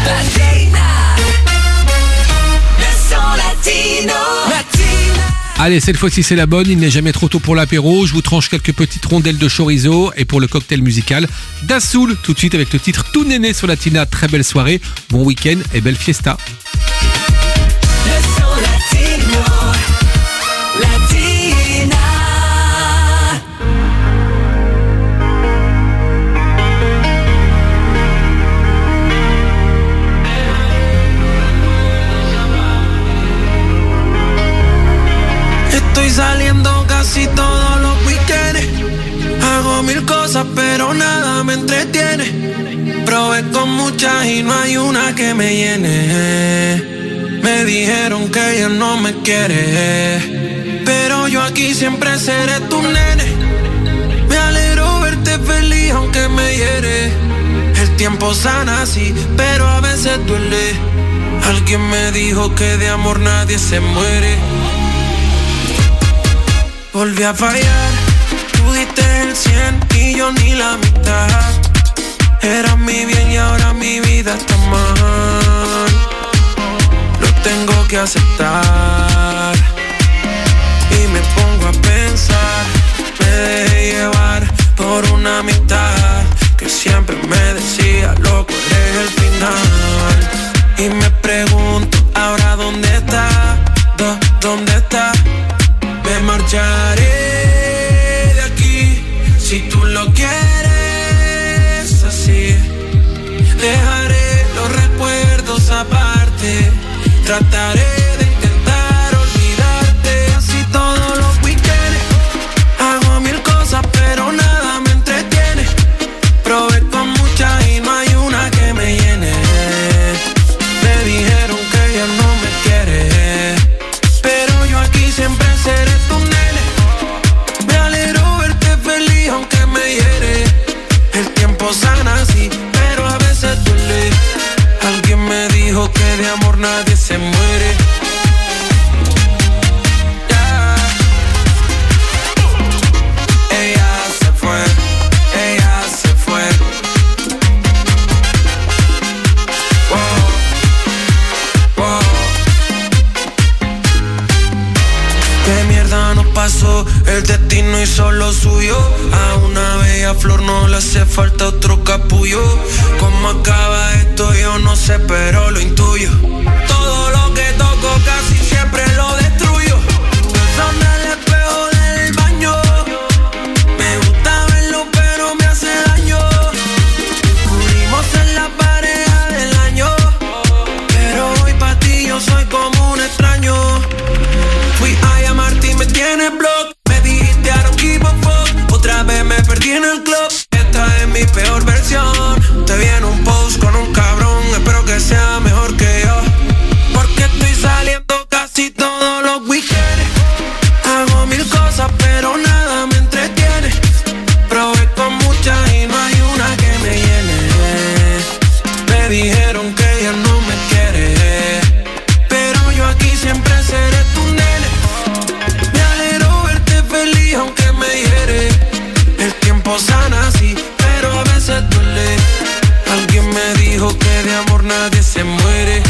Allez, cette fois-ci c'est la bonne, il n'est jamais trop tôt pour l'apéro. Je vous tranche quelques petites rondelles de chorizo. Et pour le cocktail musical, Dassoul, tout de suite avec le titre Tout Néné sur Latina. Très belle soirée, bon week-end et belle fiesta. Estoy saliendo casi todos los weekends. Hago mil cosas pero nada me entretiene. Probé con muchas y no hay una que me llene. Me dijeron que ella no me quiere, pero yo aquí siempre seré tu nene. Me alegro verte feliz aunque me hiere. El tiempo sana sí, pero a veces duele. Alguien me dijo que de amor nadie se muere. Volví a fallar, tú diste el 100 y yo ni la mitad. Era mi bien y ahora mi vida está mal. Lo tengo que aceptar. Y me pongo a pensar, me dejé llevar por una amistad que siempre me decía, loco, eres el final. Y me pregunto, ahora dónde está, dónde está. Me marcharé de aquí si tú lo quieres así. Dejaré los recuerdos aparte. Trataré de intentar olvidarte. Así todos los weekends. Hago mil cosas pero nada me entretiene. Probé con muchas y no hay una que me llene. Me dijeron que ella no me quiere, pero yo aquí siempre seré tu nene. Me alegro verte feliz aunque me hiere. El tiempo sana sí, pero a veces duele. Alguien me dijo que de amor nadie se muere. Yeah. Ella se fue, ella se fue. Wow, wow. ¿Qué mierda nos pasó? El destino hizo lo suyo. A una bella flor no le hace falta otro capullo. ¿Cómo acaba esto? Yo no sé, pero lo intuyo. Todo lo que toco casi siempre lo destruyo. Son el espejo del baño. Me gusta verlo, pero me hace daño. Pudimos ser la pareja del año, pero hoy pa' ti yo soy como un extraño. Fui a llamarte y me tienes block. Me dijiste I don't give a fuck. Otra vez me perdí en el club. Esta es mi peor versión. Te vi en un post con un cabrón. Espero que sea mejor que yo, porque estoy saliendo casi todos los weekends. Hago mil cosas pero nada me entretiene. Probé con muchas y no hay una que me llene. Me dijeron que ella no me quiere, pero yo aquí siempre seré tu nene. Me alegro verte feliz aunque me hiere. El tiempo sana sí, pero a veces duele. Alguien me dijo que de amor nadie se muere.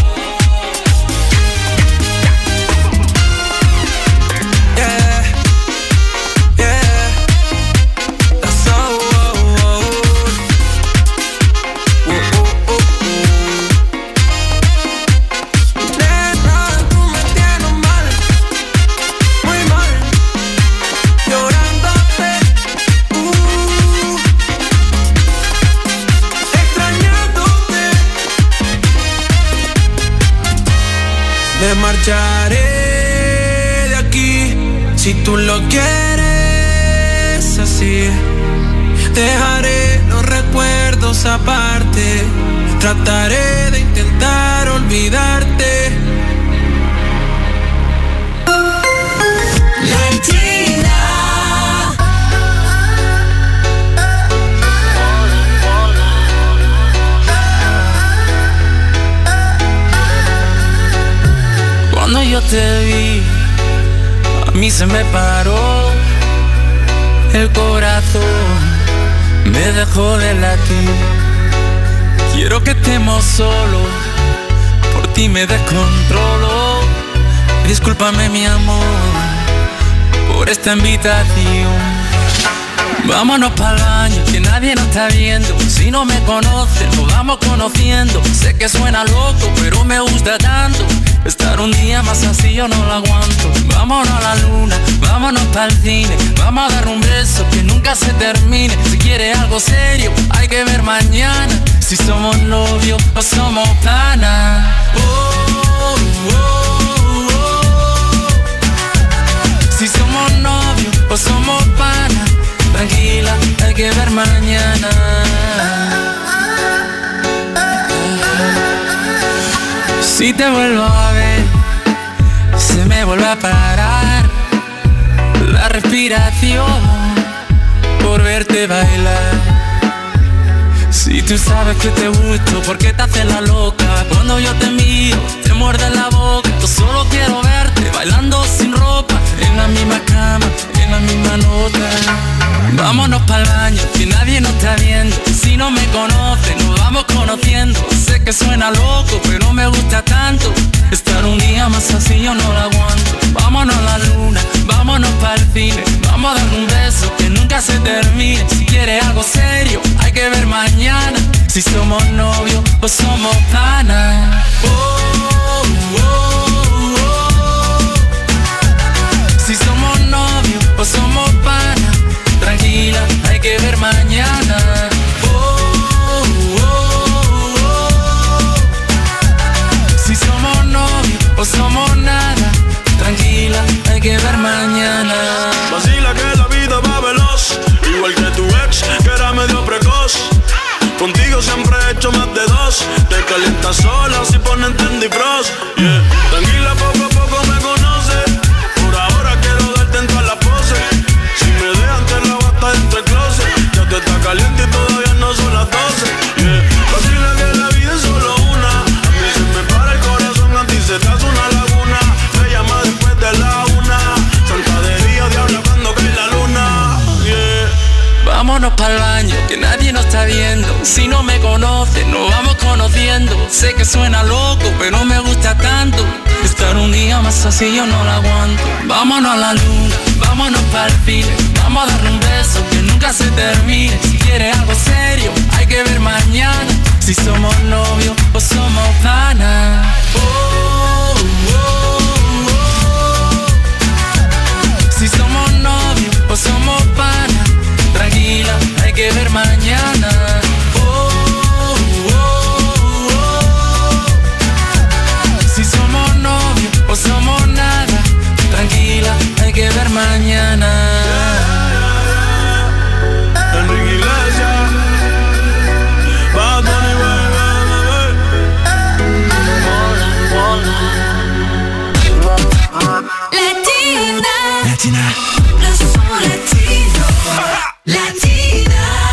Yeah, yeah. That's all. Nena, tú me tienes mal, muy mal, llorándote, extrañándote. Me marcharé de aquí si tú lo quieres así. Dejaré los recuerdos aparte. Trataré de intentar olvidarte. Cuando yo te vi, a mí se me paró el corazón, me dejó de latir. Quiero que estemos solos, por ti me descontrolo. Discúlpame mi amor por esta invitación. Vámonos pa'l baño, que nadie nos está viendo. Si no me conocen, nos vamos conociendo. Sé que suena loco, pero me gusta tanto. Estar un día más así yo no lo aguanto. Vámonos a la luna, vámonos pa'l cine. Vamos a dar un beso que nunca se termine. Si quieres algo serio, hay que ver mañana. Si somos novios o somos panas. Si somos novios o somos panas. Tranquila, hay que ver mañana. Si te vuelvo a ver, se me vuelve a parar la respiración por verte bailar. Si tú sabes que te gusto, ¿por qué te haces la loca? Cuando yo te miro, te muerde la boca. Yo solo quiero verte bailando sin ropa, en la misma cama, en la misma nota. Vámonos pa'l baño, que nadie nos está viendo. Si no me conocen, nos vamos conociendo. Sé que suena loco, pero me gusta tanto. Estar un día más así yo no lo aguanto. Vámonos a la luna, vámonos pa'l cine. Vamos a dar un beso que nunca se termine. Si quieres algo serio, hay que ver mañana. Si somos novios o somos panas. Si somos novios o somos panas. Tranquila, hay que ver mañana. Si somos novios o somos nada. Tranquila, hay que ver mañana. Vacila que la vida va veloz, igual que tu ex, que era medio precoz. Contigo siempre he hecho más de dos. Te calientas sola si ponen Trendy Bros. Yeah. Tranquila, poco a poco me conoces. Por ahora quiero darte en todas las poses. Si me dejan te la basta dentro del closet. Ya te está caliente y todavía no son las 12. Yeah. Vacila que la vida es solo una. A mí se me para el corazón, a ti se te hace una laguna. Me llama después de la 1. Santa de día, diabla cuando cae la luna. Yeah. Vámonos pa'l baño, que nadie nos está viendo. Si no me conocen, nos vamos conociendo. Sé que suena loco, pero me gusta tanto. Estar un día más así yo no lo aguanto. Vámonos a la luna, vámonos pa'l cine. Vamos a darle un beso que nunca se termine. Si quieres algo serio, hay que ver mañana. Si somos novios o somos panas. Si somos novios o somos panas. Tranquila, hay que ver mañana. Si somos novios o somos nada. Tranquila, hay que ver mañana. Enrique Iglesias, Bad Bunny, Latina, no somos latinos. Latina.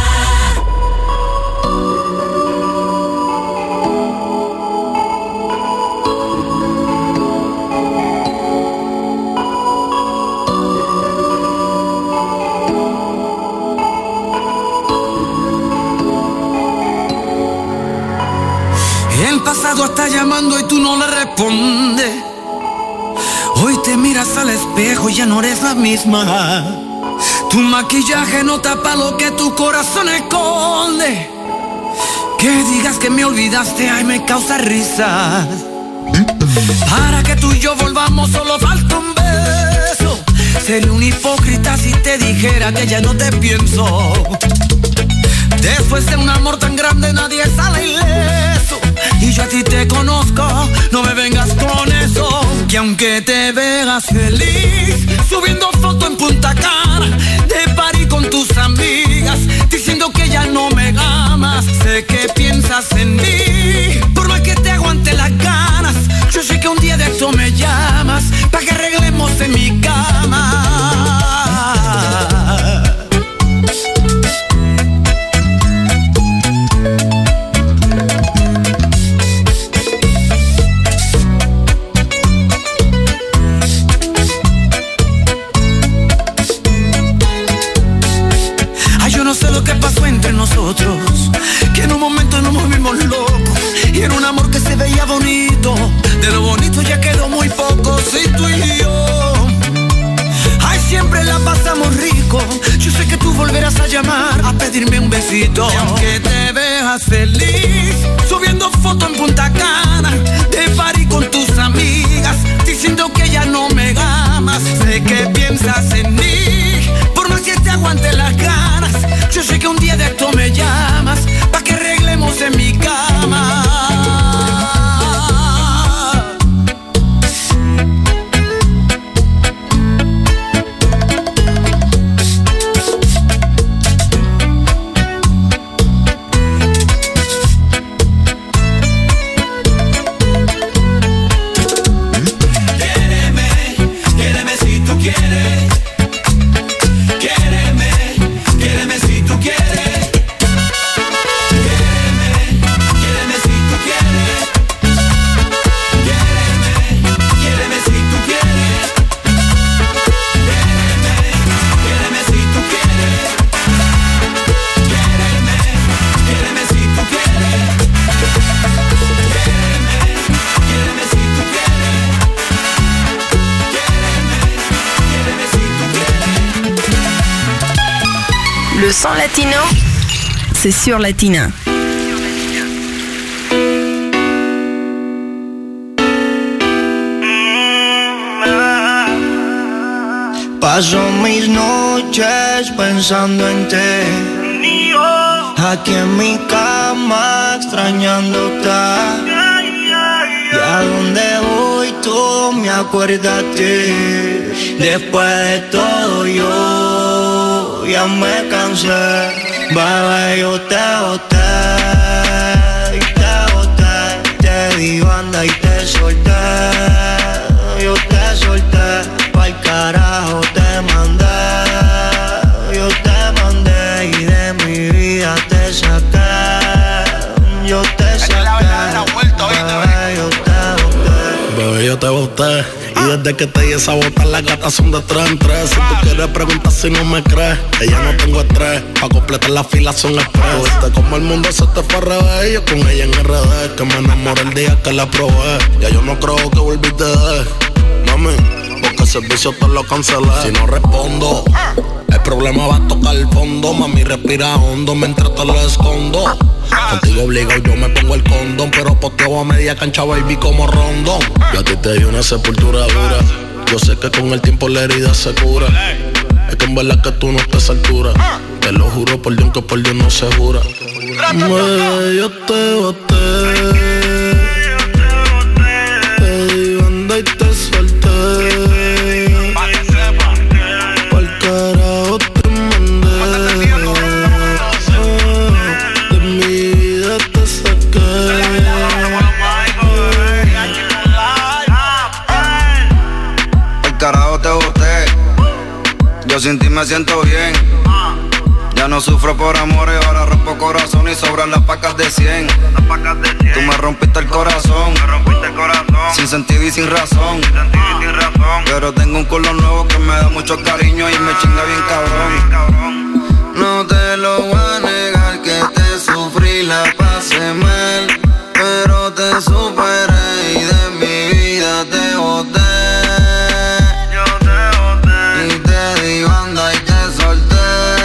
El pasado está llamando y tú no le respondes. Hoy te miras al espejo y ya no eres la misma. Tu maquillaje no tapa lo que tu corazón esconde. Que digas que me olvidaste, ay, me causa risa. Para que tú y yo volvamos solo falta un beso. Sería un hipócrita si te dijera que ya no te pienso. Después de un amor tan grande nadie sale ileso. Y yo a ti te conozco, no me vengas con eso. Que aunque te veas feliz subiendo foto en Punta Cana, de party con tus amigas, diciendo que ya no me amas. Sé que piensas en mí, por más que te aguante las ganas. Yo sé que un día de eso me llamas, pa' que arreglemos en mi cama. Que en un momento nos volvimos locos. pedirme un besito. Y aunque te veas feliz subiendo fotos en Punta Cana, de party con tus amigas, diciendo que ya no me amas, sé que piensas en mí, por más que te aguante las ganas. Yo sé que un día de esto me llamas, pa' que arreglemos en mi cama. Le son latino, c'est sur Latina. Paso mis noches pensando en ti, aquí en mi cama extrañándote. Y a donde voy todo me acuerda a ti. Después de todo yo ya me cansé. Bebé, yo te boté y te boté. Te di banda y te solté. Yo te solté, pa'l carajo te mandé. Yo te mandé y de mi vida te saqué. Yo te saqué. Bebé, yo te boté. Bebé, yo te boté. Y desde que te di esa bota, las gatas son de 3 en 3. Si tú quieres preguntar si no me crees, ella no tengo estrés. Pa' completar la fila son express. Viste como el mundo se te fue al revés. Yo con ella en RD, que me enamoré el día que la probé. Ya yo no creo que volviste de mami, porque el servicio te lo cancelé. Si no respondo, el problema va a tocar el fondo. Mami, respira hondo mientras te lo escondo. Contigo obligado yo me pongo el condón, pero posteo a media cancha, baby, como Rondón. Yo a ti te di una sepultura dura. Yo sé que con el tiempo la herida se cura. Es que en verdad que tú no estás a esa altura. Te lo juro por Dios que por Dios no se jura. Yo te boté. Te di banda y te solté. Pa'l carajo te mandé. De mi vida te saqué. Pa'l carajo te boté. Yo sin ti me siento bien. Ya no sufro por amores, ahora rompo corazón y sobran las pacas de 100. Tú me rompiste el corazón, sin sentido y sin razón. Pero tengo un culo nuevo que me da mucho cariño y me chinga bien cabrón. No te lo voy a negar que te sufrí, la pasé mal, pero te superé y de mi vida te boté. Y te di banda y te solté.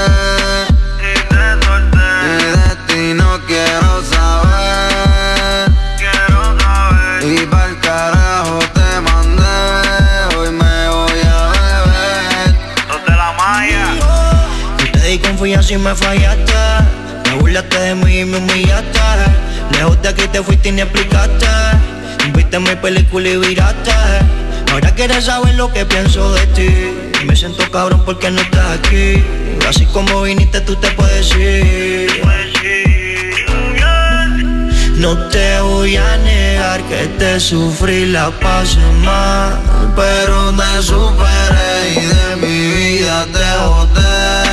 Quiero saber. Y pa'l carajo te mandé. Hoy me voy a beber. Los de la malla. Yo te di confianza y me fallaste. Me burlaste de mí y me humillaste. Lejos de aquí te fuiste y ni explicaste. Viste mi película y viraste. Ahora quieres saber lo que pienso de ti. Me siento cabrón porque no estás aquí. Así como viniste tú te puedes ir. No te voy a negar que te sufrí, la pasé mal, pero te superé y de mi vida te boté.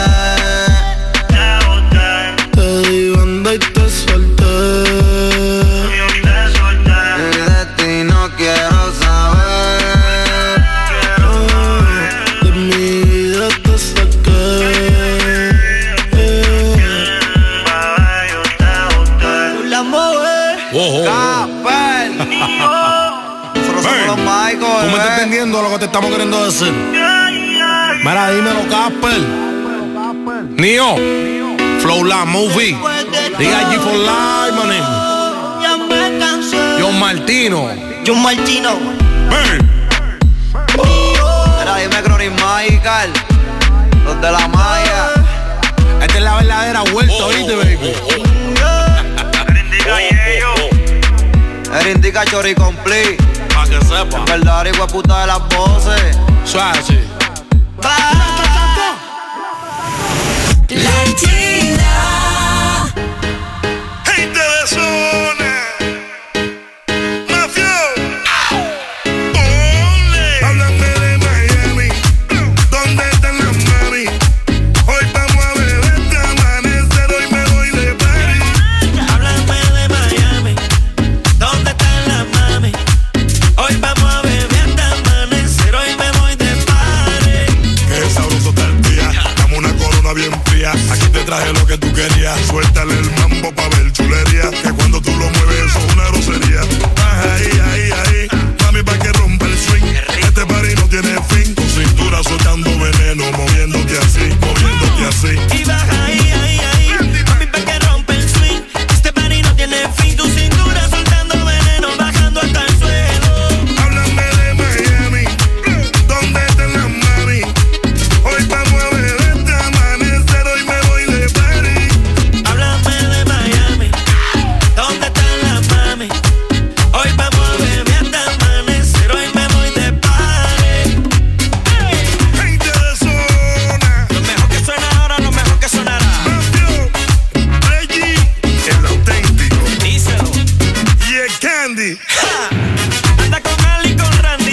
Te di banda y te solté. Y de ti no quiero saber. De mi vida te saqué. Capel. Nosotros somos los Michael. ¿Tú me estás entendiendo lo que te estamos queriendo decir? Mira, dímelo, Casper. Nio. Flow La Movie. D.I.G. for life, manín. John Martino. Mira, dime Chronic Michael, los de la Maya. Esta es la verdadera vuelta, ¿oíste, baby? Él indica Chori Complete. Pa' que sepa. Verdadera y puta de las voces. Suave. Latina. Gente de zona. Mafio. Háblame de Miami. ¿Dónde están las mami? Hoy vamos a beber hasta amanecer. Hoy me voy de party. Háblame de Miami. ¿Dónde están las mami? Hoy vamos a beber hasta amanecer. Hoy me voy de party. Qué sabroso está el día. Dame una corona bien fría. Aquí te traje lo que tú querías. Suéltale el mambo pa' ver chulería. Que cuando tú lo mueves eso es una grosería. Ahí. Mami, pa' que rompa el swing. Este party no tiene fin. Tu cintura soltando veneno. Moviéndote así. Y baja ahí. Mami, pa' que rompe el swing. Este party no tiene fin. Tu cintura soltando veneno. Bajando hasta el suelo. Háblame de Miami. ¿Dónde están las mami? Hoy vamos a beber hasta amanecer. Hoy me voy de party. Háblame de Miami. ¿Dónde están las mami? Hoy vamos a beber hasta amanecer. Hoy me voy de party. Gente de zona. Lo mejor que suena ahora, lo mejor que sonará. Mafio. Reggie. El auténtico. Díselo. Y el Candy. Anda con Ali y con Randy.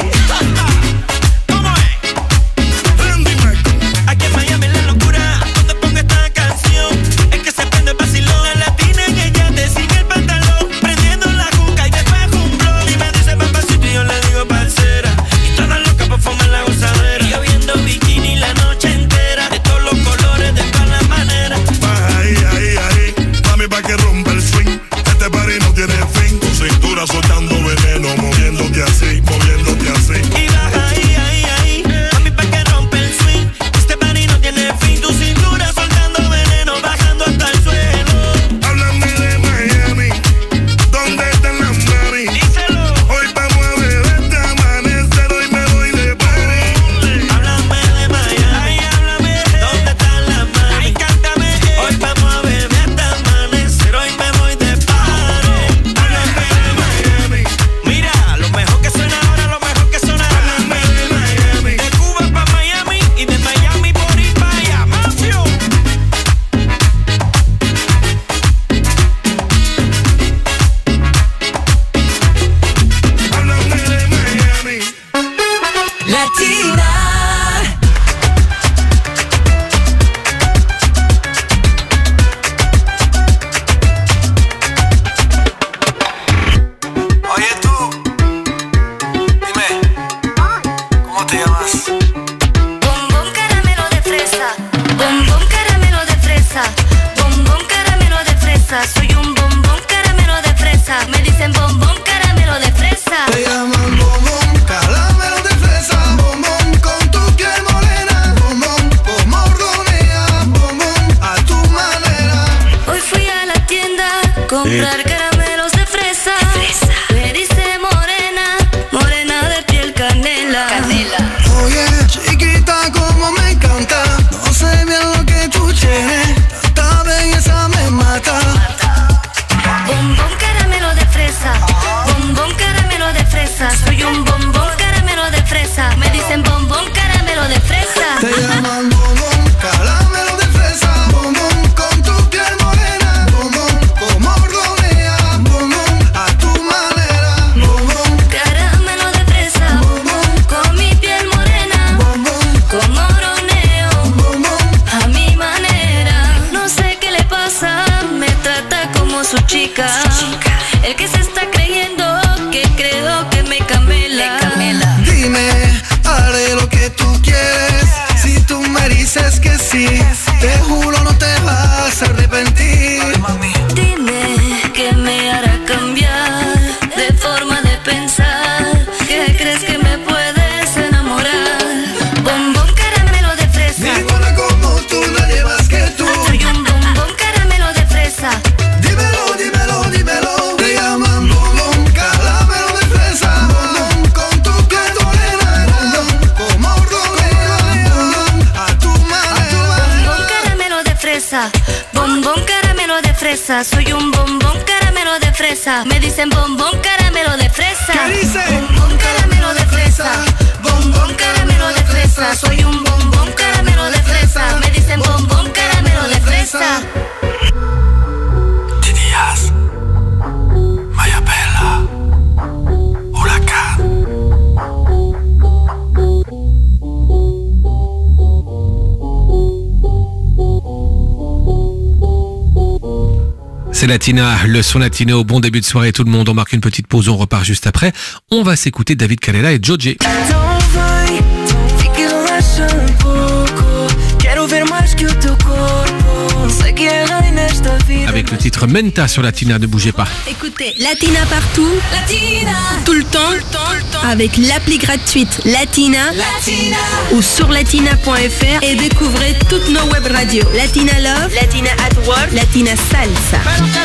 ¿Cómo es? Randy Marco. Aquí en Miami la locura. Cuando pongo esta canción es que se prende el vacilón. La latina que ella te sigue el pantalón. Prendiendo la juca y después un blog. Y me dice papacito y yo le digo parcera. Y todas locas pa' fumar la gozadera. Y yo viendo bikini la noche entera. De todos los colores, de todas las maneras. Ahí. Mami, pa' que rompa el swing. Este party no tiene fin. Tu cintura soltando veneno. Moviéndote así. Y baja ahí. Mami, pa' que rompe el swing. Este party no tiene fin. Tu cintura soltando veneno. Bajando hasta el suelo. Háblame de Miami. ¿Dónde están las mami? Díselo. Hoy vamos a beber hasta amanecer. Hoy me voy de party. Háblame de Miami. Háblame. ¿Dónde están las mami? Ay, cántame. Hoy vamos a beber hasta amanecer. Hoy me voy de party. Háblame de Miami. Mira, lo mejor que suena ahora, lo mejor que sonará. Háblame de Miami. De Cuba pa' Miami y de Miami por ir pa' allá. Mafio. Háblame de Miami. Latina. Oye tú, dime, ¿cómo te llamas? Bombón caramelo de fresa, bombón caramelo de fresa, bombón caramelo de fresa. Soy un bombón caramelo de fresa. Me dicen bombón caramelo de fresa. Te llaman bombón, caramelo de fresa, bombón con tu piel morena, bombón como ronea, bombón a tu manera. Hoy fui a la tienda a comprar caramelos de fresa. Me dice morena, morena de piel canela. Oye, chiquita, como me encanta, no sé bien lo que tú tienes, tanta belleza me mata. Bombón caramelo de fresa, bombón caramelo de fresa. Soy un bombón caramelo de fresa. Me dicen bombón caramelo de fresa. Te llaman bombón, caramelo de fresa, bombón con tu piel morena, bombón como ronea, bombón a tu manera, bombón, Caramelo de fresa, bombón, con mi piel morena, bombón, como roneo, bombón. a mi manera. No sé qué le pasa, me trata como su chica. El que se está creyendo que creo que me camela. Dime, haré lo que tú quieres. Si tú me dices que sí, te juro no te vas a arrepentir. Dime que me hará cambiar de forma de pensar. ¿Qué crees que me puedes enamorar? Bombón caramelo de fresa. Ninguna como tú, nadie más que tú. Soy un bombón fresa. Soy un bombón caramelo de fresa. Me dicen bombón caramelo de fresa. ¿Qué dice? Bombón caramelo de fresa. Bombón caramelo de fresa. Soy un bombón caramelo de fresa. Me dicen bombón caramelo de fresa. Tinias, Mayapela, Huracán. C'est Latina, le son latino, bon début de soirée tout le monde, on marque une petite pause, on repart juste après. On va s'écouter David Canela et Joji. Avec le titre Menta sur Latina, ne bougez pas. Écoutez, Latina partout, Latina, tout le temps, avec l'appli gratuite Latina, ou sur latina.fr et découvrez toutes nos web radios. Latina Love, Latina at Work, Latina Salsa.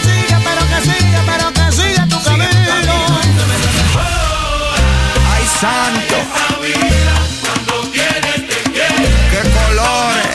Ay, santo. Qué colores.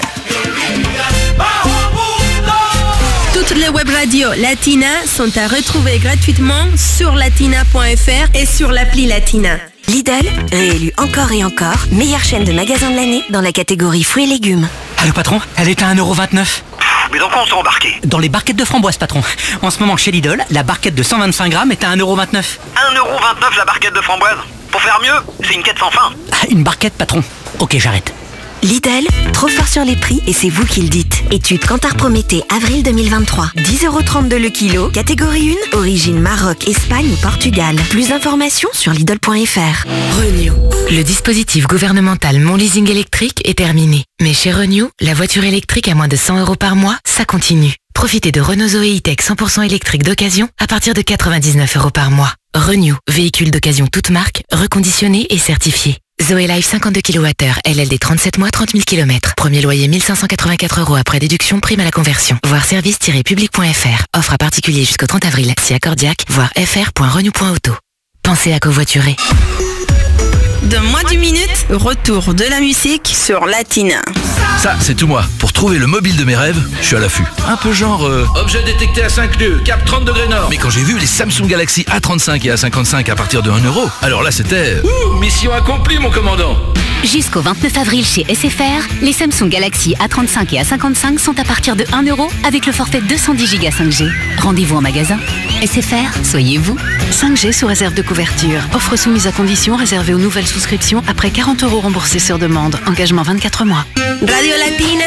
Toutes les web radios Latina sont à retrouver gratuitement sur latina.fr et sur l'appli Latina. Lidl, réélu encore et encore, meilleure chaîne de magasins de l'année dans la catégorie fruits et légumes. Allô patron, elle est à 1,29€. Mais dans quoi on s'est embarqué? Dans les barquettes de framboises patron. En ce moment chez Lidl, la barquette de 125 grammes est à 1,29€. 1,29€ la barquette de framboise? Pour faire mieux, c'est une quête sans fin. Ah, une barquette patron. Ok, j'arrête. Lidl, trop fort sur les prix et c'est vous qui le dites. Étude Kantar Prométhée, avril 2023. 10,32€ le kilo, catégorie 1, origine Maroc, Espagne ou Portugal. Plus d'informations sur Lidl.fr. Renew. Le dispositif gouvernemental Mon Leasing électrique est terminé. Mais chez Renew, la voiture électrique à moins de 100€ par mois, ça continue. Profitez de Renault Zoé E-Tech 100% électrique d'occasion à partir de 99€ par mois. Renew, véhicule d'occasion toute marque, reconditionné et certifié. Zoé Life 52 kWh, LLD 37 mois, 30 000 km. Premier loyer 1584€ après déduction, prime à la conversion. Voir service-public.fr. Offre à particulier jusqu'au 30 avril. Si accordiaque, voir fr.renew.auto. Pensez à covoiturer. Dans moins d'une minute, retour de la musique sur Latina. Ça, c'est tout moi. Pour trouver le mobile de mes rêves, je suis à l'affût. Un peu genre... objet détecté à 5 nœuds, cap 30 degrés nord. Mais quand j'ai vu les Samsung Galaxy A35 et A55 à partir de 1€, alors là c'était... mission accomplie mon commandant. Jusqu'au 29 avril chez SFR, les Samsung Galaxy A35 et A55 sont à partir de 1€ avec le forfait 210 Go 5G. Rendez-vous en magasin. SFR, soyez vous. 5G sous réserve de couverture. Offre soumise à condition réservée aux nouvelles souscriptions après 40€ remboursés sur demande. Engagement 24 mois. Radio Latina.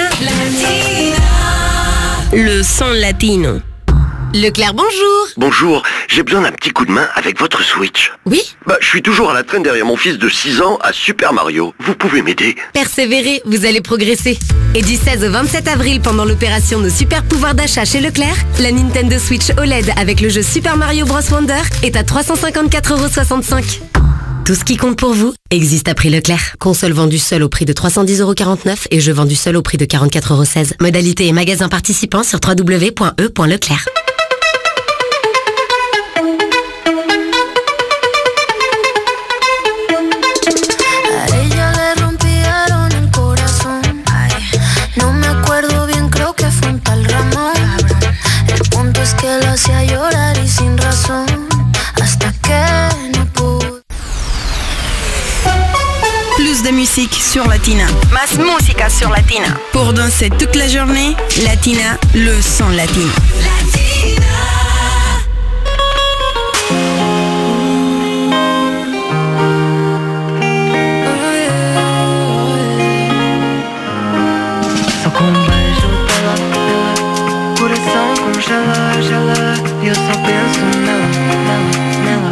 Le son latino. Leclerc, bonjour. Bonjour, j'ai besoin d'un petit coup de main avec votre Switch. Oui? Je suis toujours à la traîne derrière mon fils de 6 ans à Super Mario. Vous pouvez m'aider? Persévérez, vous allez progresser. Et du 16 au 27 avril, pendant l'opération de super pouvoir d'achat chez Leclerc, la Nintendo Switch OLED avec le jeu Super Mario Bros Wonder est à 354,65€. Tout ce qui compte pour vous existe à prix Leclerc. Console vendue seule au prix de 310,49€ et jeu vendu seul au prix de 44,16€. Modalité et magasin participants sur www.e.leclerc. Hacía llorar y sin razón hasta que no pude. Plus de musique sur Latina. Más música sur Latina. Pour danser toute la journée, Latina, le son latino. Latina. Eu só penso nela.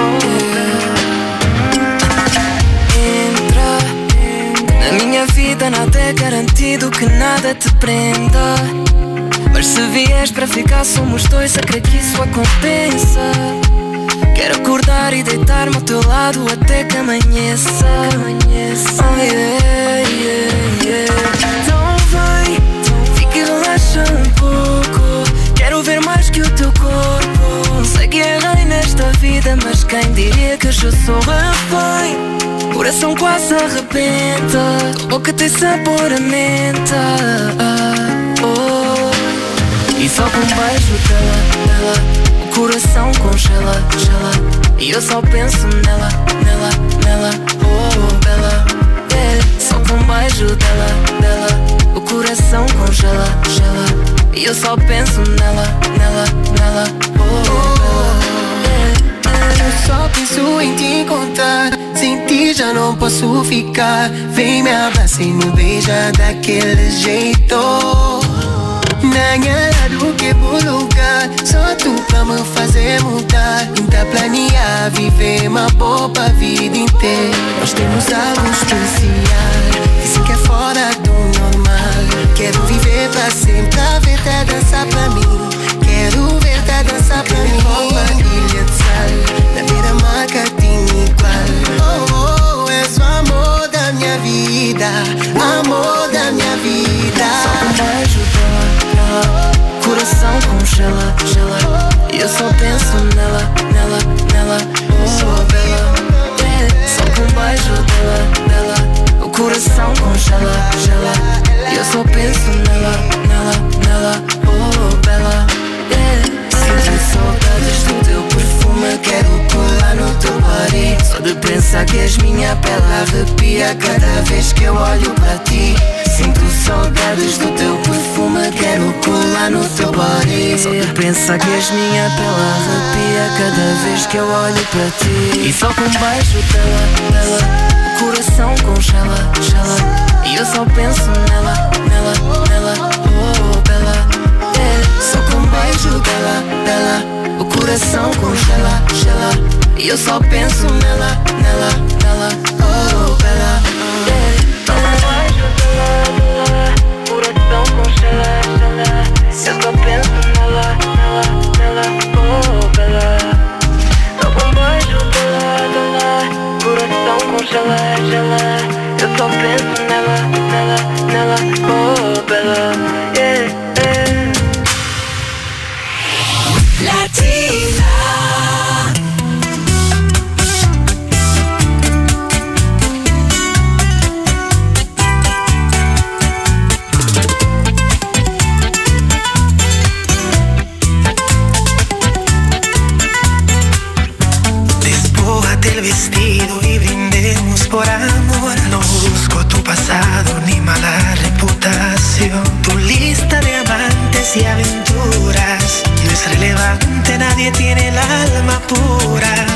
Entra na minha vida, nada é garantido, que nada te prenda. Mas se vies para ficar, somos dois, a crer que isso a compensa. Quero acordar e deitar-me ao teu lado até que amanheça. Oh, yeah, yeah, yeah. Então vem, fica e relaxa um pouco. Quero ver mais que o teu corpo. Sei que errei nesta vida, mas quem diria que eu sou refém? Coração quase arrebenta, tua boca tem sabor a menta. E só com um beijo dela, o coração congela, gela. E eu só penso nela, oh bela, só com um beijo dela, o coração congela, gela. E eu só penso nela, oh bela, eu só penso em te encontrar. Sem ti já não posso ficar. Vem me abraça e me beija daquele jeito. Nada do que vou lugar. Só tu pra me fazer mudar. Ainda planear viver uma boa vida inteira. Nós temos algo especial. Dizem que é fora do normal. Quero viver pra sempre. A ver dançar pra mim. Quero ver dançar pra mim. Ilha de sal. Na beira marca tem igual. Oh, és o amor da minha vida. Amor da minha vida. Só com um beijo dela, coração congela, gela. E eu só penso nela, oh bela, só com um beijo dela, o coração congela, gela. E eu só penso nela, oh bela. Sinto saudades do teu perfume, quero colar no teu body. Só de pensar que és minha pele arrepia cada vez que eu olho para ti. Sinto saudades do teu perfume, quero colar no teu body. Só de pensar que és minha pele arrepia cada vez que eu olho para ti. E só com um beijo dela, o coração congela, gela. E eu só penso nela, oh bela, só com um beijo dela, o coração congela, gela. E eu só penso nela, oh bela, só com um beijo dela, coração congela, gela. Eu só penso nela, oh bela. Só com um beijo dela, coração congela, gela. Eu só penso nela, oh bela, Latina. Despójate el vestido y brindemos por amor. No busco tu pasado ni mala reputación. Tu lista de amantes y aventuras no es relevante, nadie tiene el alma pura.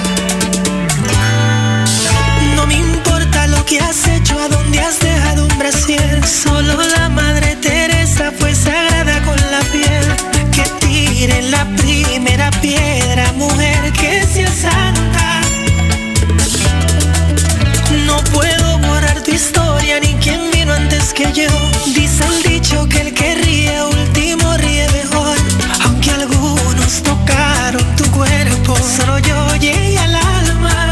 No me importa lo que has hecho, a dónde has dejado un brasier. Solo la Madre Teresa fue sagrada con la piel. Que tiren la primera piedra, mujer que sea santa. No puedo borrar tu historia ni quién vino antes que yo. Dice el dicho que el que ríe último ríe mejor. Aunque algunos tocaron tu cuerpo, solo yo llegué al alma.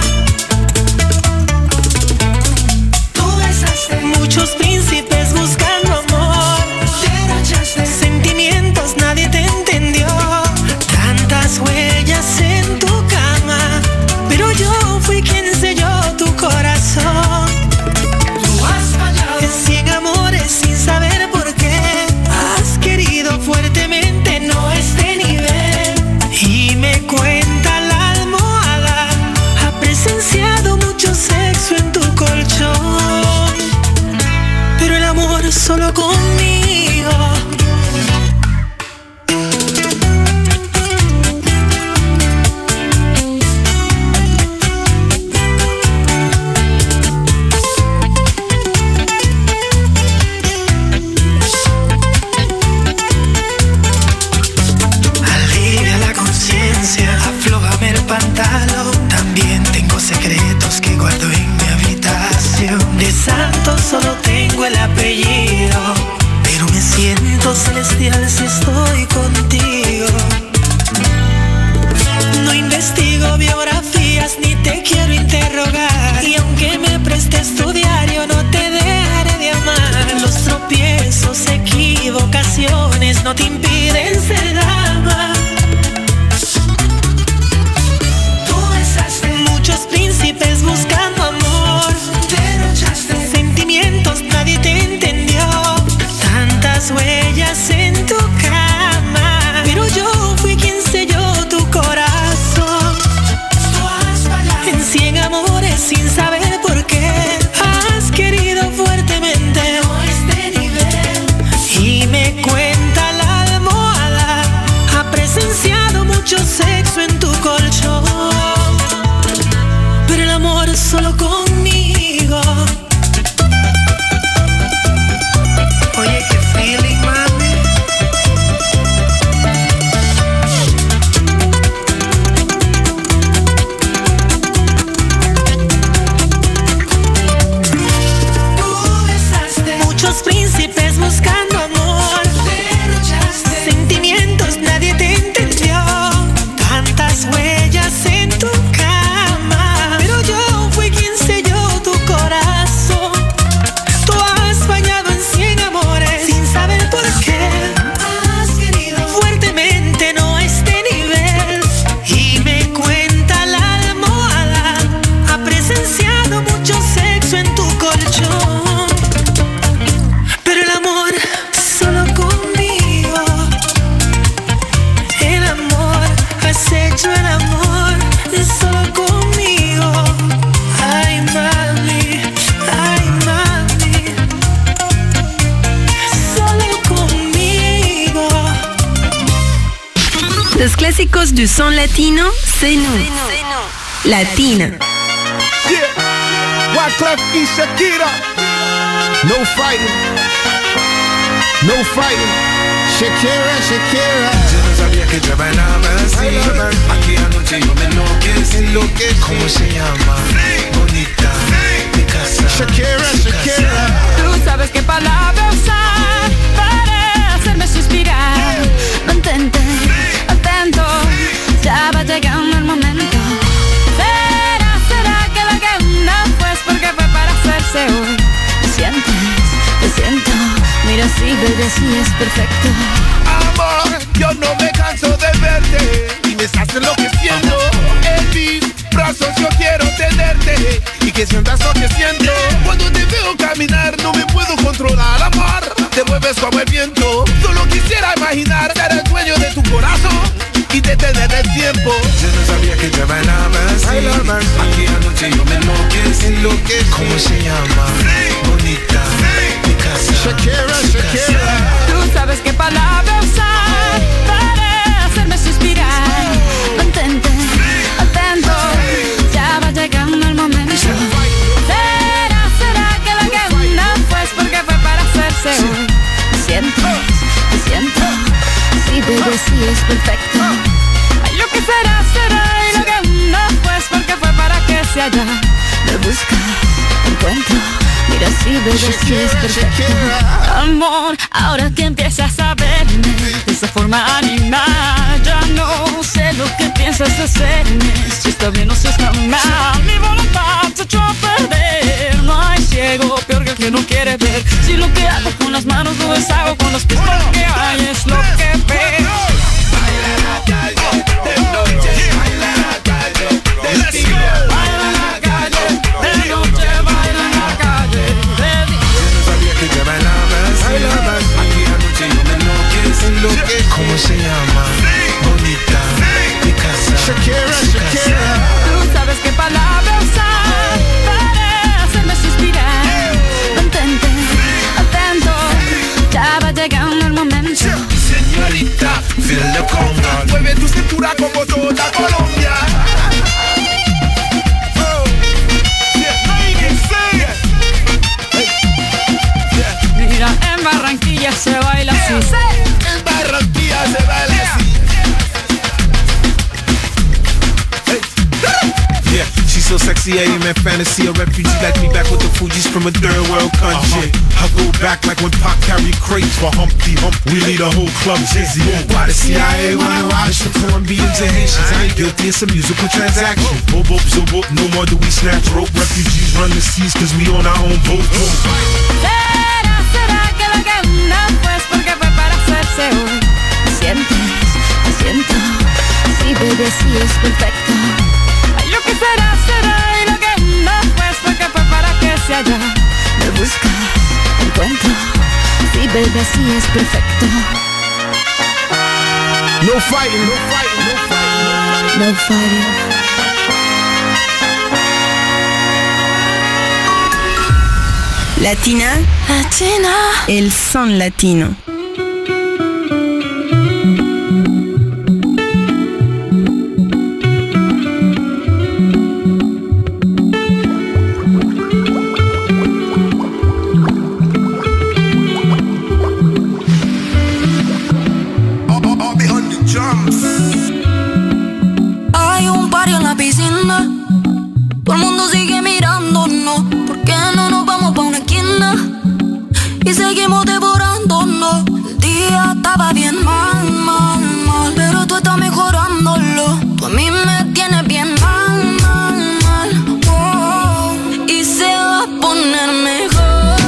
Tú besaste muchos príncipes buscando amor. Sentimientos nadie te entendió. Tantas huellas en tu cama, pero yo fui quien selló tu corazón. Tú has fallado en 100 amores sin saber por qué. Has querido fuertemente, no este nivel. Y me cuenta la almohada, ha presenciado mucho sexo en tu colchón. Pero el amor solo conmigo. Aflójame el pantalón. También tengo secretos que guardo en mi habitación. De santo solo tengo el apellido, pero me siento celestial si estoy contigo. No investigo biografías ni te quiero interrogar. Y aunque me prestes tu diario, no te dejaré de amar. Los tropiezos, equivocaciones no te impiden ser dama. Muchos príncipes buscando amor. Derrochaste sentimientos, nadie te entendió. Tantas huellas en tu cama, sin saber por qué. Has querido fuertemente a este nivel. Y me cuenta la almohada, ha presenciado mucho sexo en tu colchón. Pero el amor es solo conmigo. Oye, qué feeling, mami. Muchos príncipes buscando amor, derrochaste sentimientos, nadie te entendió. Tantas huellas en tu cama, pero yo fui quien selló tu corazón. Tú has fallado en 100 amores sin saber por qué. Has querido fuertemente, no a este nivel. Y me cuenta la almohada, ha presenciado mucho sexo en tu colchón. Pero el amor solo conmigo. El amor, has hecho el amor solo conmigo. Ay, mami, solo conmigo. Los clásicos du son latino, c'est nous. Latina. Wyclef y Shakira. No fighting. No fighting. Shakira, Shakira. Yo no sabía que te bailaba así. Aquí anoche yo me enloquecí. ¿Cómo se llama? Bonita. Mi casa. Shakira, Shakira. Tú sabes qué palabra usar para hacerme suspirar. Mantente atento, ya va llegando el momento. Será que la que no pues porque fue para hacerse hoy. Te siento, mira así, baby, así es perfecto. Amor, yo no me canso de verte y me estás enloqueciendo. En mis brazos yo quiero tenerte y que sientas lo que siento. Cuando te veo caminar no me puedo controlar, amor. Te mueves como el viento. Solo quisiera imaginar ser el dueño de tu corazón y detener el tiempo. Yo no sabía que te bailaba así. Aquí anoche yo me enloquecí. ¿Cómo se llama? Bonita. Mi casa. Shakira, Shakira. Tú sabes qué palabra usar para hacerme suspirar. Mantente atento, ya va llegando el momento. Será que la que no pues porque fue para hacerse hoy. Te siento, sí, baby, sí es perfecto. Ay, lo que será y lo que no pues porque fue para que se haya. Me buscas, encuentro. Mira, sí, baby, sí es perfecto. Amor, ahora que empiezas a verme de esa forma animal, ya no sé lo que piensas hacerme. Si está bien o si está mal, mi voluntad se echó a perder. No hay ciego peor que el que no quiere ver. Si lo que hago con las manos lo deshago con los pies, lo que hay es lo que veo. Baila en la calle, de noche. Baila en la calle, de día. Baila en la calle, de noche, baila en la calle, de día. Yo no sabía que te bailaba así. Aquí anoche yo me enloquecí. ¿Cómo se llama? Bonita. Mi casa. Shakira, Shakira. Tú sabes qué palabra usar para hacerme suspirar. Mantente atento, ya va llegando el momento. Señorita, feel the conga. Mueve tu cintura como toda Colombia. Mira, en Barranquilla se baila así. En Barranquilla se baila así. Yeah, she's so sexy, I am in fantasy. A refugee like me back with the Fugees from a third world country. I go back like when Pac carried crates for Humpty Hump. We lead a whole club dizzy. Why the CIA wanna watch the Colombians and Haitians? I ain't guilty, it's a musical transaction. Boop, boop, so boop, no more do we snatch rope. Refugees run the seas cause we on our own boat. Será que lo que no pues porque fue para hacerse hoy. Me siento, sí, baby, sí es perfecto. Ay, lo que será y lo que no pues porque fue para que se haya. Me buscas, encuentro, sí, baby, sí es perfecto. No fighting, no fighting, no fighting, no fighting. Latina. El son latino. Hay un party en la piscina, todo el mundo sigue mirándonos. ¿Por qué no nos vamos pa' una esquina y seguimos devorándonos? El día estaba bien mal, mal, mal, pero tú estás mejorándolo. Tú a mí me tienes bien mal, mal, mal, oh, y se va a poner mejor.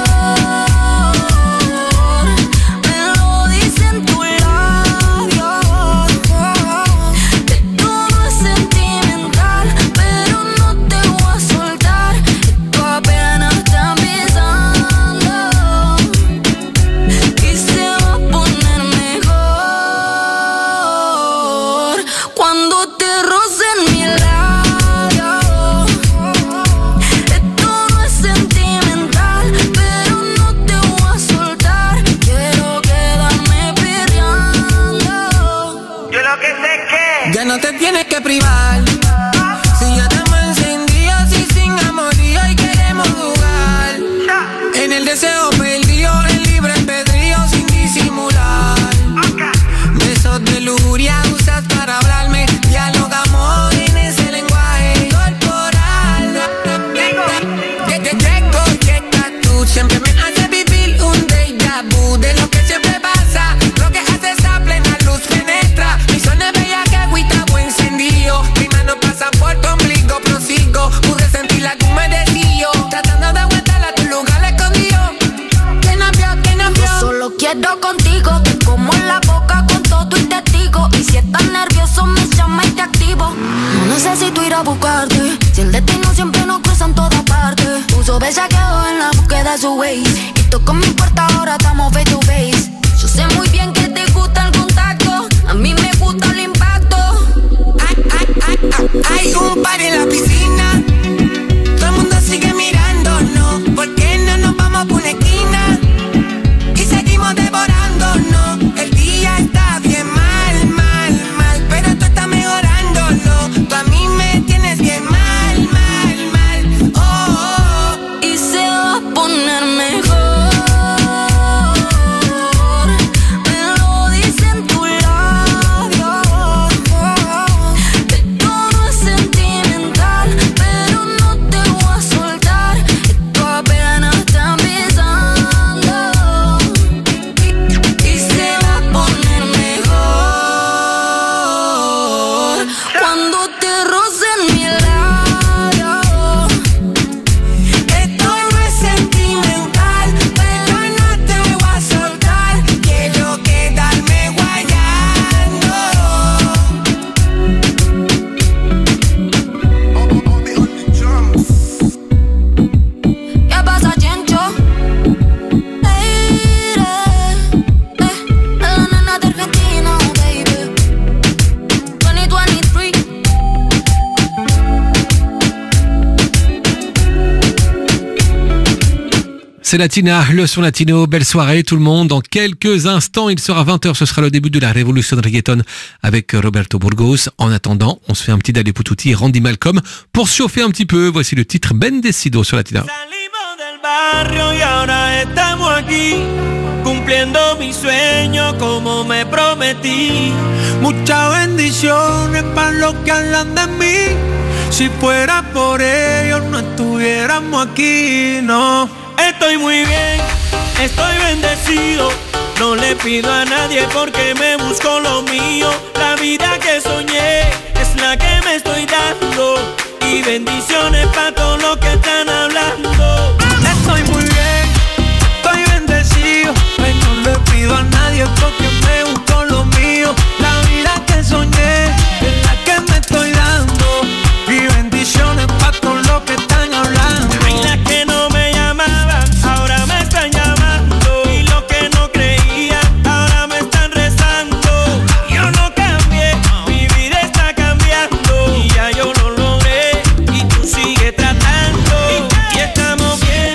No te tienes que privar. Si ya estamos encendidos y sin amorío y queremos jugar. En el deseo perdido, en libre albedrío sin disimular. Besos de lujuria usas para hablarme. Dialogamos en ese lenguaje corporal. Llego, llegas tú. Siempre me haces vivir un déjà vu de lo que siempre pasa. Lo que haces a plena luz penetra. Mi zona bella. Mi mano pasa por tu ombligo, prosigo. Pude sentir la que me decío. Tratando de aguantar a tu lugar escondido. Que no vio. Yo solo quiero contigo. Te como en la boca con todo y testigo. Y si estás nervioso me llama y te activo. No necesito ir a buscarte. Si el destino siempre nos cruza en todas partes. Uso bellaqueo en la búsqueda de su ways. Y toco mi puerta, ahora estamos face to face. Yo sé muy bien que te gusta el contacto. A mí me gusta el impacto. Hay un par en la piscina. Todo el mundo sigue mirándonos. ¿Por qué no nos vamos por una esquina y seguimos devorándonos? El día está bien mal, mal, mal, pero tú estás mejorándolo. Tú a mí me tienes bien mal, mal, mal, oh, oh, oh. Y se va a poner mejor. C'est Latina, le son latino, belle soirée tout le monde. Dans quelques instants, il sera 20h, ce sera le début de la révolution de reggaeton avec Roberto Burgos. En attendant, on se fait un petit Dale Pututi et Randy Malcolm pour se chauffer un petit peu. Voici le titre Bendecido sur Latina. Barrio y ahora estamos aquí cumpliendo mi sueño como me prometí. Muchas bendiciones para los que hablan de mí. Si fuera por ellos no estuviéramos aquí, no. Estoy muy bien, estoy bendecido. No le pido a nadie porque me busco lo mío. La vida que soñé es la que me estoy dando. Y bendiciones para todos los que están hablando. Estoy muy bien, estoy bendecido. No le pido a nadie porque me busco lo mío. La vida que soñé es la que me estoy dando. Y bendiciones para todos los que están hablando. Hay las que no me llamaban, ahora me están llamando. Y los que no creían, ahora me están rezando. Yo no cambié, mi vida está cambiando. Y ya yo lo logré y tú sigues tratando. Y estamos bien.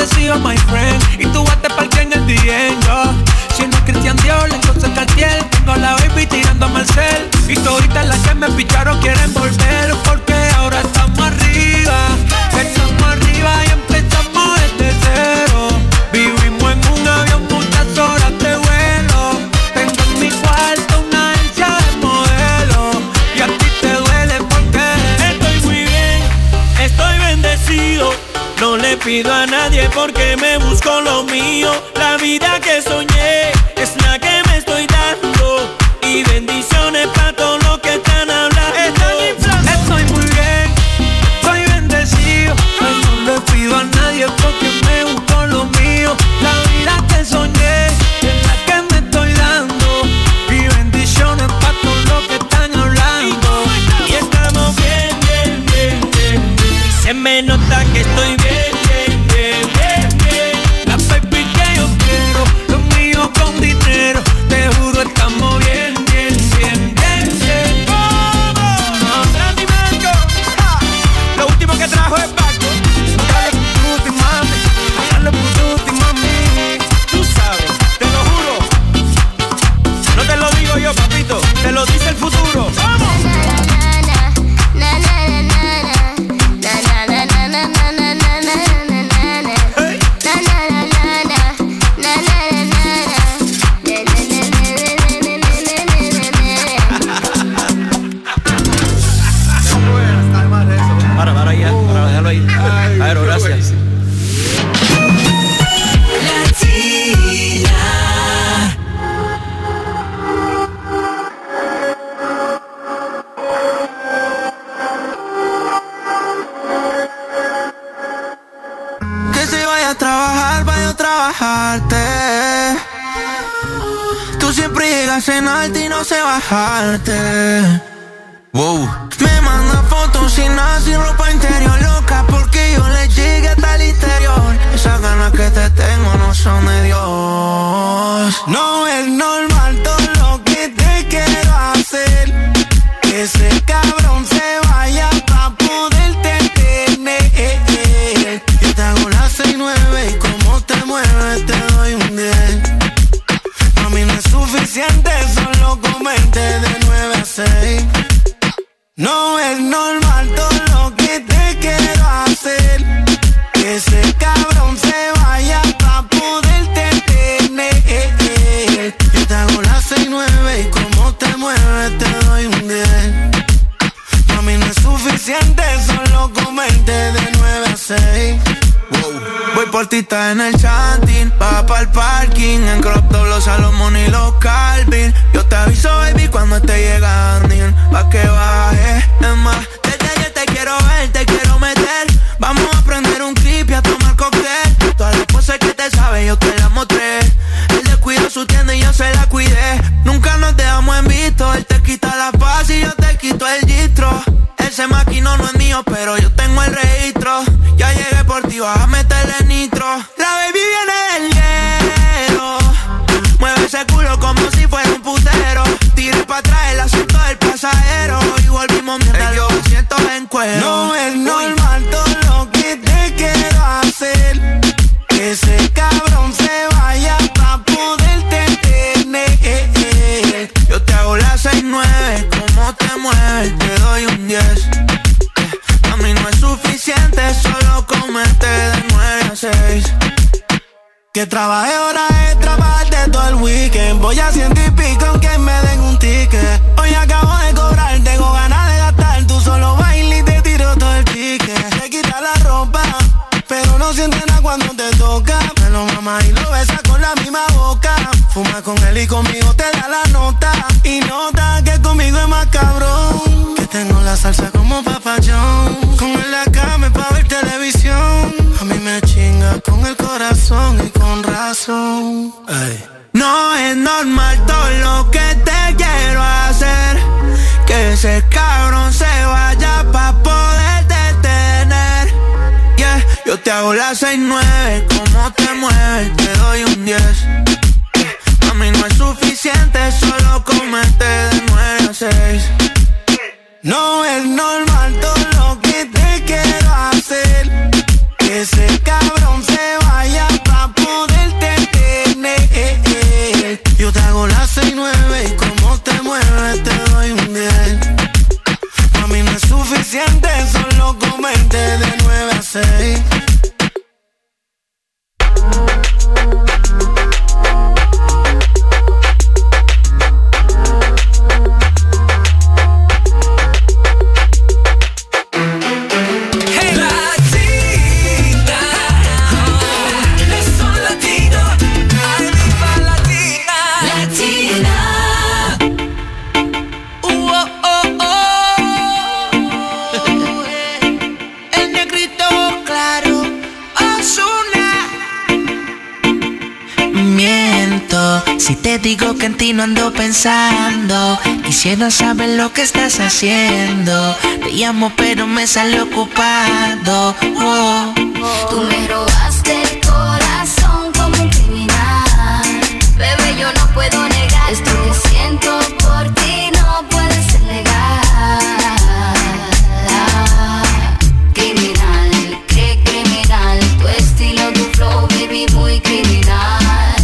bendecido, my friend. Y tú vas te parqué en el DM, yo. Si no es Christian Dior, entonces Cartier. Tengo la baby tirando a Marcel. Y toditas las que me picharon quieren volver. Porque ahora estamos arriba. Estamos arriba y empezamos desde cero. Vivimos en un avión muchas horas de vuelo. Tengo en mi cuarto una agencia de modelo. Y a ti te duele porque estoy muy bien, estoy bendecido. No le pido a nadie porque me busco lo mío. La vida que soñé es la que me estoy dando. Y bendiciones para todo lo que están hablando. Estoy muy bien, estoy bendecido. No le pido a nadie porque me busco lo mío. La vida que soñé es la que me estoy dando. Y bendiciones para todo lo que están hablando. Y estamos bien, bien, bien, bien, bien. Se me nota que estoy bien. Con dinero, te juro estamos bien, bien, bien, bien, bien. ¡Vamos! ¡Randy Mango! Lo último que trajo es Paco. Dale pututi, mami. Dale pututi, mami. Tú sabes, te lo juro. No te lo digo yo, papito. Te lo dice el futuro. ¡Vamos! Claro, gracias. Que se vaya a trabajar, vaya a trabajarte. Tú siempre llegas en alto y no sé bajarte. Wow. Me manda fotos sin nada, sin ropa interior, loca porque yo le llegué hasta el interior. Esas ganas que te tengo no son de Dios. No es normal todo lo que te quiero hacer. Que ese cabrón se vaya pa' poderte tener. Yo te hago las 6-9 y como te mueves te doy un 10. A mí no es suficiente, solo comerte de 9 a 6. No es normal todo lo que te quiero hacer. Que ese cabrón se vaya pa' poderte tener. Yo te hago las 6-9 y como te mueves te doy un 10. A mí no es suficiente, solo comerte de 9 a 6. Wow. Voy por ti, está en el chanting. Va pa'l parking, en crop top los Salomón y los Calvin. Yo te aviso, baby, cuando esté llegando, pa' que baje. Es más, desde ayer te quiero ver, te quiero meter. Vamos a prender un clip y a tomar cóctel. Todas las poses que te saben, yo te las mostré. Él descuidó su tienda y yo se la cuidé. Nunca nos dejamos en visto. Él te quita la paz y yo te quito el gistro. Ese maquino no es mío, pero yo tengo el registro. Ya llegué por ti, vas a meterle nitro. La baby viene del hielo. Mueve ese culo como si fuera un putero. Tire pa' atrás el asiento del pasajero. Y volvimos mientras los asientos en cuero. No es normal todo lo que te quiero hacer. Que ese cabrón se vaya pa' poderte tener. Yo te hago las 6-9, como te mueves te doy un 10. A mí no es suficiente, solo comerte de 9 a 6. Que trabaje horas extra para darte todo el weekend. Voy a 100 y pico aunque me den un ticket. Hoy acabo de cobrar, tengo ganas de gastar. Tú solo bailas y te tiro todo el ticket. Te quita la ropa, pero no sientes nada cuando te toca. Me lo mama y lo besa con la misma boca. Fuma con él y conmigo te da la nota. Y nota que conmigo es más cabrón. Que tengo la salsa como papayón. Con él la cama pa' ver televisión. A mí me chinga con el corazón y con razón. Ay. No es normal todo lo que te quiero hacer. Que ese cabrón se vaya pa' poder detener. Yeah, yo te hago las 6-9, como te mueves te doy un 10. A mí no es suficiente, solo comerte de 9 a 6. No es normal todo lo que te quiero hacer. Que ese cabrón se vaya se siente solo comerte de 9 a 6. Si te digo que en ti no ando pensando, quisiera saber lo que estás haciendo. Te llamo pero me sale ocupado. Oh. Tú me robaste el corazón como un criminal. Bebé, yo no puedo negar esto que siento por ti, no puede ser legal. Criminal, qué criminal. Tu estilo, tu flow, baby, muy criminal.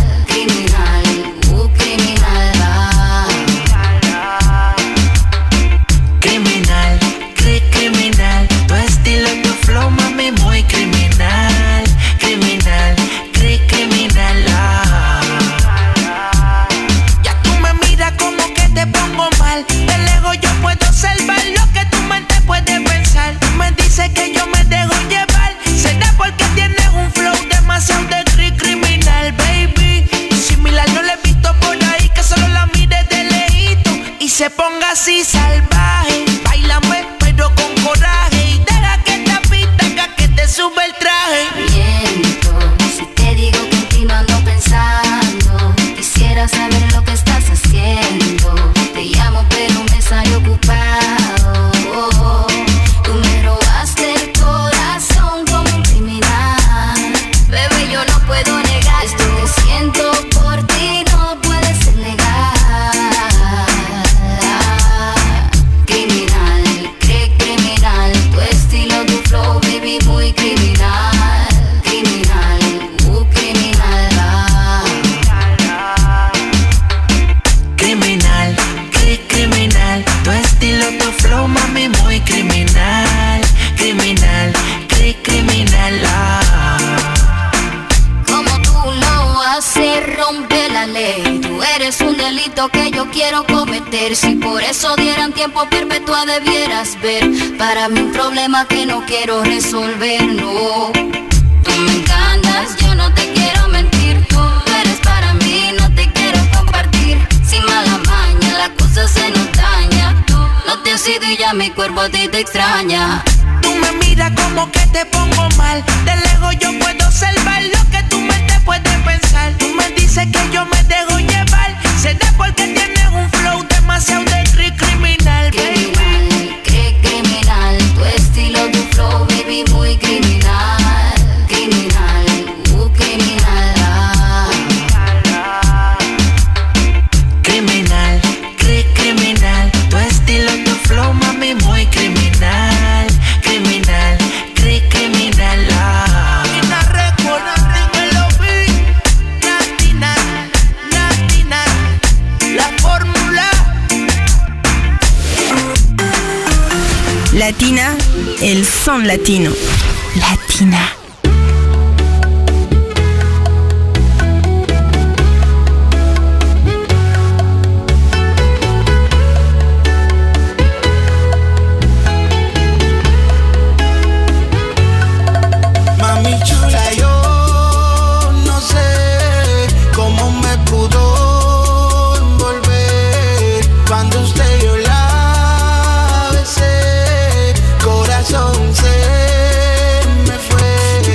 Que yo me dejo llevar, será porque tienes un flow demasiado de criminal, baby. Similar no le he visto por ahí, que solo la mire de lejito y se ponga así salvaje. Báilame pero con coraje y deja que esta pista haga que te sube el traje. Miento, si te digo que en ti no ando pensando, quisiera saber lo que estás haciendo. Te llamo pero me sale ocupado. Tú me robaste el corazón como un criminal. Bebé, yo no puedo negar esto que siento por ti, no puede ser legal. Criminal, qué criminal. Tu estilo, tu flow, baby, muy criminal. Criminal, criminal. Criminal, qué criminal. Tu estilo, tu flow, mami, muy criminal. Criminal, qué criminal. Como tú lo haces, rompe la ley. Tú eres un delito que yo quiero cometer. Si por eso dieran tiempo perpetua debieras ver. Para mí un problema que no quiero resolver, no. Tú me encantas, yo no te quiero mentir. Tú eres para mí, no te quiero compartir. Sin mala maña, la cosa se nos daña. Tú no te has ido y ya mi cuerpo a ti te extraña. Tú me miras como que te pongo mal. De lejos yo puedo observar lo que tu mente puede pensar. Tú me dices que yo me dejo llevar, será porque tienes un flow demasiado de criminal, baby. Criminal, qué criminal. Tu estilo, tu flow, baby, muy criminal. Criminal, criminal. Criminal, qué criminal. Tu estilo, tu flow, mami, muy criminal. Criminal, qué criminal. La fórmula. Latina, el son latino. Latina. Mami chula, yo no sé cómo me pudo envolver cuando usted yo la besé, corazón se me fue.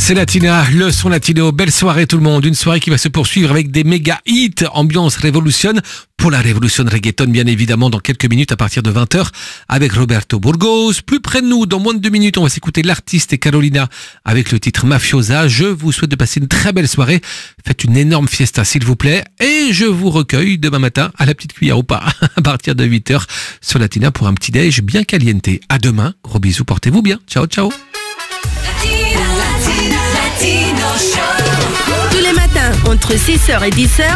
C'est Latina, le son latino. Belle soirée tout le monde. Une soirée qui va se poursuivre avec des méga hits. Ambiance Révolution pour la révolution reggaeton, bien évidemment, dans quelques minutes à partir de 20h avec Roberto Burgos. Plus près de nous, dans moins de 2 minutes, on va s'écouter l'artiste et Carolina avec le titre Mafiosa. Je vous souhaite de passer une très belle soirée. Faites une énorme fiesta, s'il vous plaît. Et je vous recueille demain matin à la petite cuillère ou pas, à partir de 8h sur Latina pour un petit déj bien caliente. À demain. Gros bisous. Portez-vous bien. Ciao, ciao. Tous les matins, entre 6h et 10h,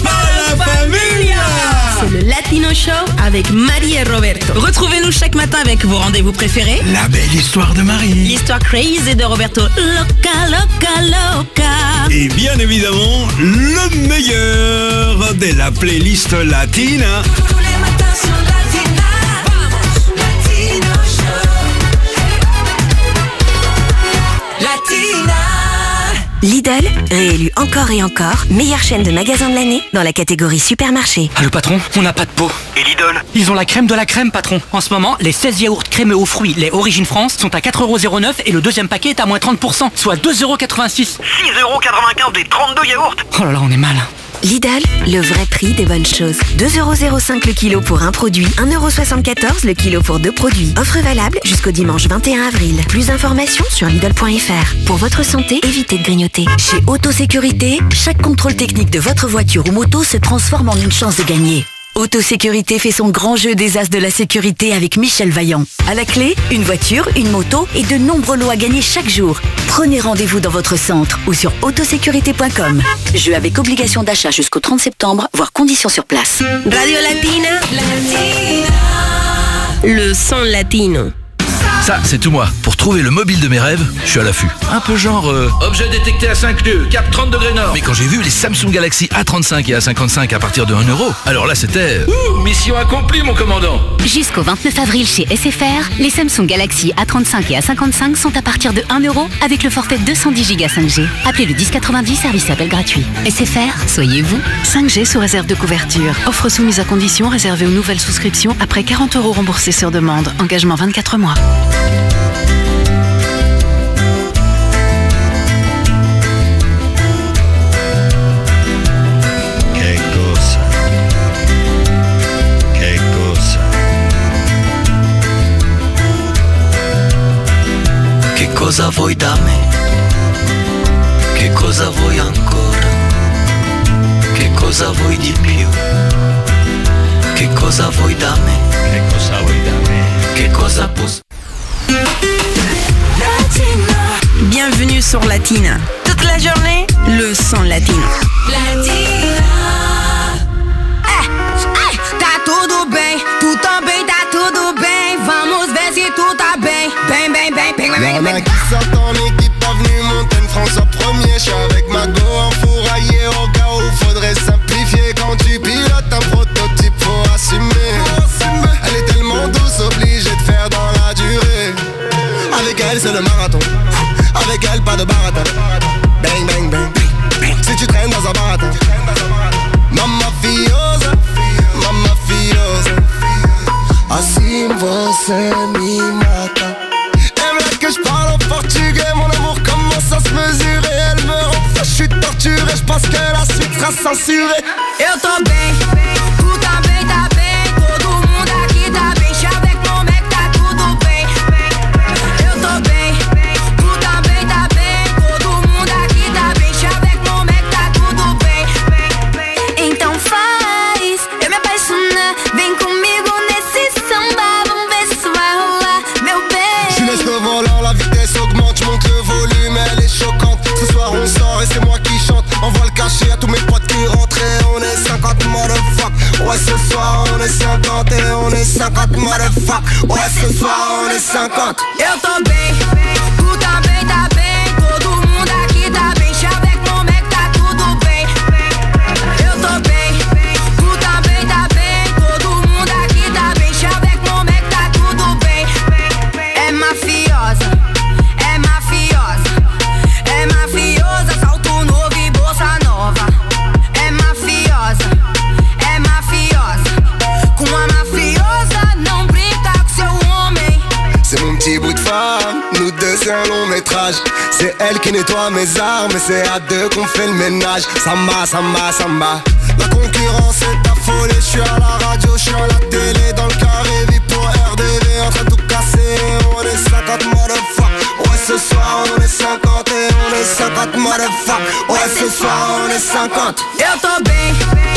c'est le Latino Show avec Marie et Roberto. Retrouvez-nous chaque matin avec vos rendez-vous préférés. La belle histoire de Marie. L'histoire crazy de Roberto. Loca, loca, loca. Et bien évidemment, le meilleur de la playlist latina. Tous les matins sur Latina. Vamos, Latino Show. Latina. Lidl, réélu encore et encore, meilleure chaîne de magasins de l'année dans la catégorie supermarché. Ah, le patron, on n'a pas de peau. Et Lidl? Ils ont la crème de la crème, patron. En ce moment, les 16 yaourts crémeux aux fruits, les Origine France, sont à 4,09€ et le deuxième paquet est à moins 30%, soit 2,86€. 6,95€ des 32 yaourts. Oh là là, on est mal. Lidl, le vrai prix des bonnes choses. 2,05€ le kilo pour un produit, 1,74€ le kilo pour 2 produits. Offre valable jusqu'au dimanche 21 avril. Plus d'informations sur Lidl.fr. Pour votre santé, évitez de grignoter. Chez Autosécurité, chaque contrôle technique de votre voiture ou moto se transforme en une chance de gagner. Autosécurité fait son grand jeu des as de la sécurité avec Michel Vaillant. À la clé, une voiture, une moto et de nombreux lots à gagner chaque jour. Prenez rendez-vous dans votre centre ou sur autosécurité.com. Jeu avec obligation d'achat jusqu'au 30 septembre, voire conditions sur place. Radio Latina, le son latino. Ça, c'est tout moi. Pour trouver le mobile de mes rêves, je suis à l'affût. Un peu genre... objet détecté à 5 nœuds, cap 30 degrés nord. Mais quand j'ai vu les Samsung Galaxy A35 et A55 à partir de 1€, alors là c'était... mission accomplie mon commandant. Jusqu'au 29 avril chez SFR, les Samsung Galaxy A35 et A55 sont à partir de 1€ avec le forfait 210 Go 5G. Appelez le 1090, service appel gratuit. SFR, soyez vous. 5G sous réserve de couverture. Offre soumise à conditions réservée aux nouvelles souscriptions après 40€ remboursés sur demande. Engagement 24 mois. Cosa vuoi da me? Che cosa vuoi ancora? Che cosa vuoi di più? Che cosa vuoi da me? Che cosa vuoi da me? Che cosa posso... Bienvenue sur Latina. Toute la journée, le son latino. Latina. Tá tudo bem, tu também tá tudo bem. Vamos ver se tu tá bem. Bem, bem, bem, bem, bem, bem. Qui sort en équipe avenue Montaigne, François premier. J'suis avec ma go enfouraillé au cas où faudrait simplifier. Quand tu pilotes un prototype, faut assumer. Elle est tellement douce, obligée de faire dans la durée. Avec elle c'est le marathon, avec elle pas de baratin. Bang bang bang, si tu traînes dans un baratin. Mamma fiosa, mamma fiosa. Assim você me mata. Aimerait que je parle en portugais, mon amour commence à se mesurer. Elle me rend fou, je suis torturé, je pense que la suite sera censurée. Eu tô bem, tu também tá bem. Todo mundo aqui tá bem. Chá avec mon mec, tá tudo bem. Eu tô bem, tu também tá bem. Todo mundo aqui tá bem. Chá avec mon mec, tá tudo bem. Então faz eu me apaixonar. Vem comigo nesse samba. Vamos ver se vai rolar, meu bem. Je laisse le volant, la vitesse augmente, je monte le volume, elle est choquante. Ce soir on sort et c'est moi qui chante. Envoie le cachet à tous mes potes qui rentrent et on est 50 motherfuck. Ouais ce soir on est 50 et on est 50 motherfuck. Ouais ce soir on est 50. Eu tô bem, tu também tá bem. Todo mundo aqui tá bem. Chá avec mon mec, tá tudo bem. Eu tô bem, tu também tá bem. Todo mundo aqui tá bem. Chá avec mon mec, tá tudo bem. É mafiosa, é mafiosa. É mafiosa, salto novo e bolsa nova. É mafiosa, é mafiosa. Com a mafiosa não brinca com seu homem. C'est mon petit bout de femme, nous deux c'est un long métrage. C'est elle qui nettoie mes armes et c'est à deux qu'on fait le ménage. Samba, samba, samba. La concurrence est affolée, je suis à la radio, je suis à la télé. Dans le carré, vie pour RDV, en train de tout casser. On est 50 motherfuck. Ouais, ce soir on est 50 et on est 50 motherfuck. Ouais, ce soir on est 50. Eu tô bem,